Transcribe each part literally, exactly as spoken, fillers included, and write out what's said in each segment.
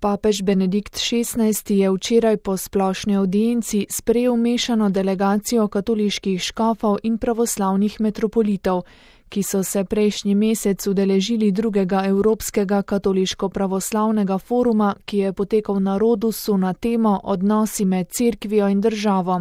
Papež Benedikt šestnajsti je včeraj po splošni avdienci sprejel mešano delegacijo katoliških škofov in pravoslavnih metropolitov, ki so se prejšnji mesec udeležili drugega Evropskega katoliško-pravoslavnega foruma, ki je potekal na Rodusu na temo Odnosi med cerkvijo in državo.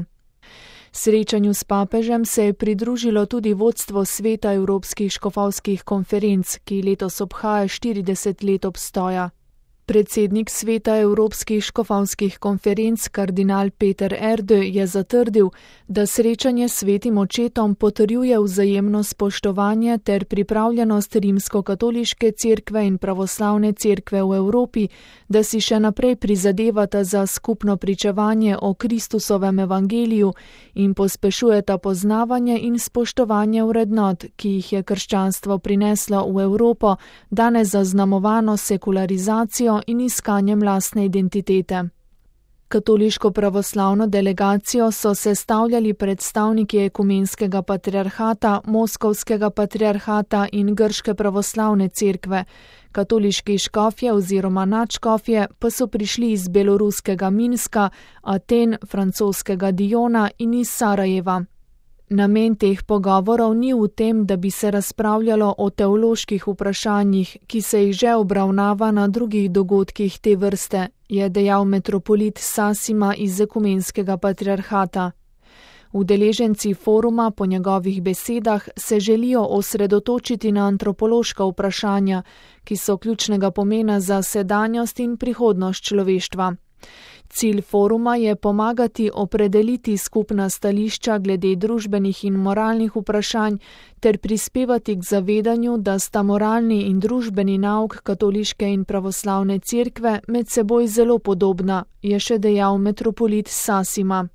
Srečanju s papežem se je pridružilo tudi vodstvo Sveta Evropskih škofovskih konferenc, ki letos obhaja štirideset let obstoja. Predsednik Sveta Evropskih škofovskih konferenc kardinal Peter Erde je zatrdil, da srečanje s Svetim očetom potrjuje vzajemno spoštovanje ter pripravljenost rimskokatoliške cerkve in pravoslavne cerkve v Evropi, da si še naprej prizadevata za skupno pričevanje o Kristusovem evangeliju in pospešujeta poznavanje in spoštovanje vrednot, ki jih je krščanstvo prineslo v Evropo, danes zaznamovano sekularizacijo in iskanjem lastne identitete. Katoliško pravoslavno delegacijo so sestavljali predstavniki ekumenskega patriarhata, moskovskega patriarhata in grške pravoslavne cerkve. Katoliški škofje oziroma nadškofje pa so prišli iz beloruskega Minska, Aten, francoskega Diona in iz Sarajeva. Namen teh pogovorov ni v tem, da bi se razpravljalo o teoloških vprašanjih, ki se jih že obravnava na drugih dogodkih te vrste, je dejal metropolit Sasima iz ekumenskega patriarhata. Udeleženci foruma po njegovih besedah se želijo osredotočiti na antropološka vprašanja, ki so ključnega pomena za sedanjost in prihodnost človeštva. Cilj foruma je pomagati opredeliti skupna stališča glede družbenih in moralnih vprašanj ter prispevati k zavedanju, da sta moralni in družbeni nauk katoliške in pravoslavne cerkve med seboj zelo podobna, je še dejal metropolit Sasima.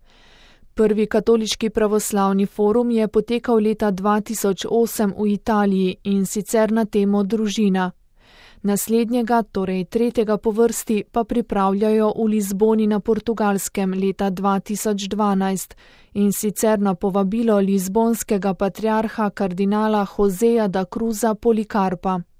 Prvi katoliški pravoslavni forum je potekal leta dva tisoč osem v Italiji in sicer na temo družina. Naslednjega, torej tretjega po vrsti, pa pripravljajo v Lizboni na Portugalskem leta dva tisoč dvanajst in sicer na povabilo lizbonskega patriarha kardinala Joseja da Cruza Polikarpa.